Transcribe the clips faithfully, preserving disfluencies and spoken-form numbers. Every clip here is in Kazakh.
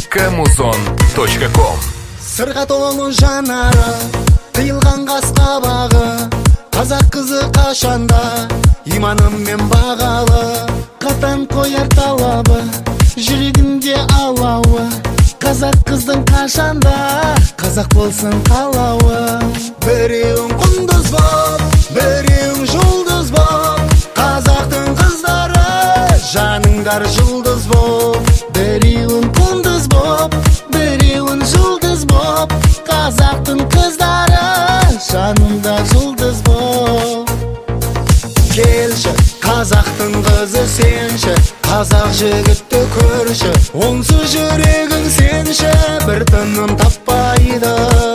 точка музон точка ком. Сырға толы жанары, тыйылған қас қабағы, қазақ қызы қашанда иманымен бағалы. Қатан қояр талабы, жүрегінде алауы, қазақ қыздың қашанда қазақ болсын қалауы. Біреуің құндыз боп, біреуің жұлдыз боп, қазақтың қыздары жаныңдар жұлдыз боп. Біреуің құндыз боп, біреуің жұлдыз боп, қазақтың қыздары жаныңда жұлдыз боп. Келші, қазақтың қызы сенші, қазақ жігітті көрші, онсыз жүрегің сенші, бір тыным таппайды.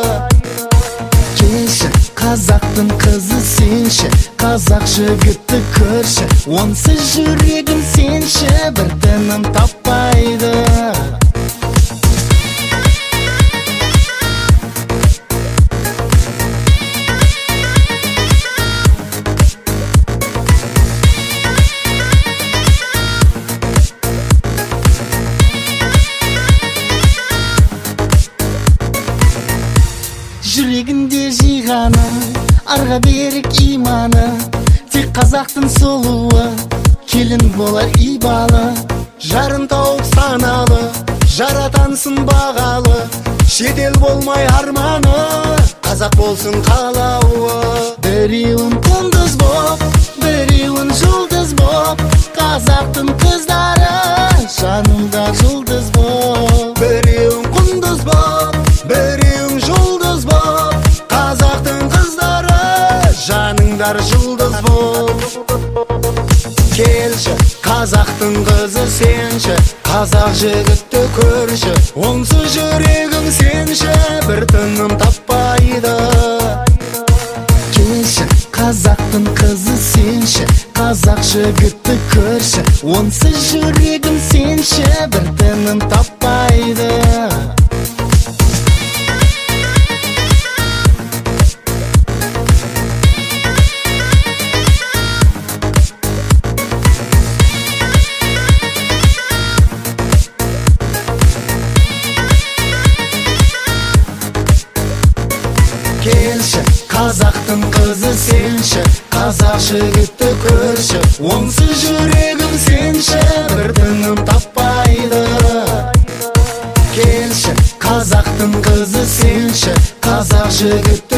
Келші, қазақтың қызы сенші, қазақ жігітті көрші, онсыз жүрегің сенші, бір тыным таппайды. Жүрегінде жиғаны, арға берік иманы, тек қазақтың сұлуы, келін болар ибалы. Жарын тауып саналы, жаратансын бағалы, шетел болмай арманы, қазақ болсын қалауы. Біреуін құндыз боп, біреуін жұлдыз боп, қазақтың қыздары жанымда жұлдыз боп. Біреуін құндыз боп, біреуін жұлдыз боп, қазақтың қыздары жаныңдар жұлдыз боп. Келші, қазақтың қызы сенші, қазақ жігітті көрші, онсыз жүрегің сенші, бір тыным таппайды. Келші, қазақтың қызы сенші, қазақ жігітті көрші, онсыз жүрегің сенші, бір тыным таппайды. Келші, қазақтың қызы сенші, қазақ жігітті көрші, онсыз жүрегім сенші, бір тыным таппайды. Келші, қазақтың қызы сенші, қазақ жігітті